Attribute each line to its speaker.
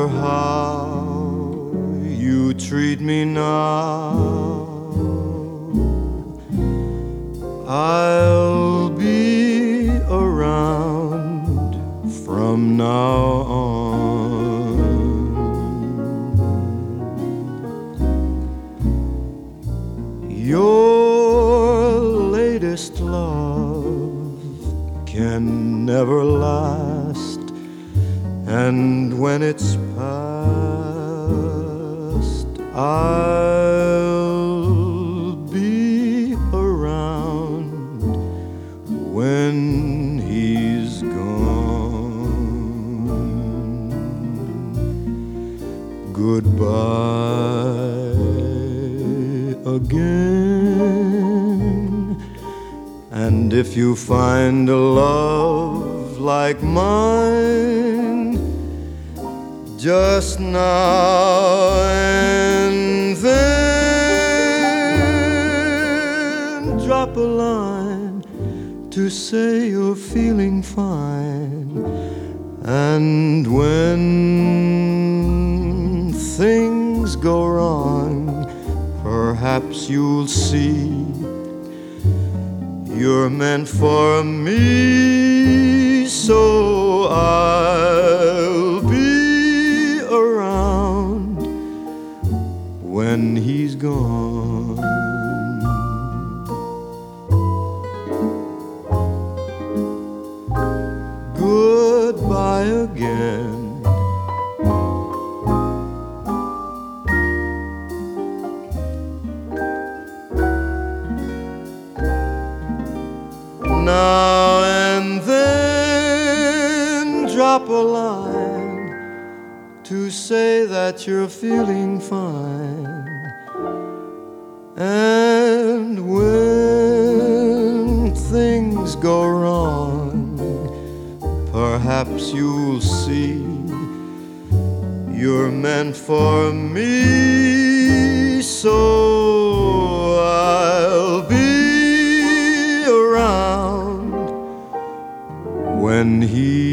Speaker 1: matter how you treat me now, I'll be around from now on. Your latest love can never last, and when it's past, I'll be around when he's gone. Goodbye again, and if you find a love like mine, just now and then drop a line to say you're feeling fine. And when things go wrong, perhaps you'll see you're meant for me, so I'll be around when he's gone. Goodbye again. Now and then drop a line to say that you're feeling fine. And when things go wrong, perhaps you'll see you're meant for me, so I'll be around when he